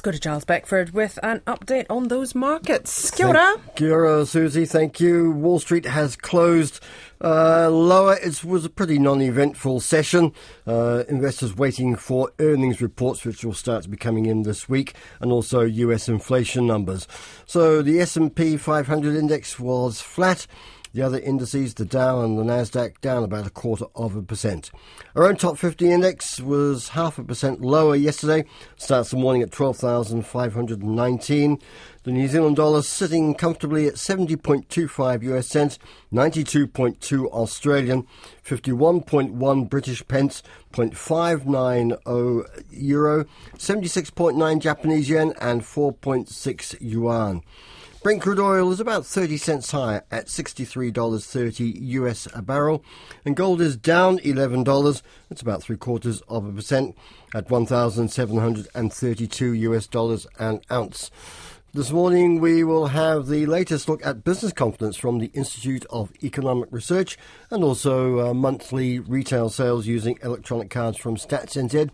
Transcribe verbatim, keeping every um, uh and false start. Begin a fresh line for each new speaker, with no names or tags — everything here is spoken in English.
go to Giles Beckford with an update on those markets. Kia ora.
Thank, kia ora, Susie. Thank you. Wall Street has closed uh, lower. It was a pretty non-eventful session. Uh, investors waiting for earnings reports, which will start to be coming in this week, and also U S inflation numbers. So the S and P five hundred index was flat. The other indices, the Dow and the Nasdaq, down about a quarter of a percent. Our own top fifty index was half a percent lower yesterday. Starts the morning at twelve thousand five hundred nineteen. The New Zealand dollar sitting comfortably at seventy point two five U S cents, ninety-two point two Australian, fifty-one point one British pence, zero point five nine zero euro, seventy-six point nine Japanese yen, and four point six yuan. Brent crude oil is about thirty cents higher at sixty-three dollars thirty U S a barrel, and gold is down eleven dollars. It's about three quarters of a percent at one thousand seven hundred thirty-two U S dollars an ounce. This morning we will have the latest look at business confidence from the Institute of Economic Research, and also uh, monthly retail sales using electronic cards from Stats N Z.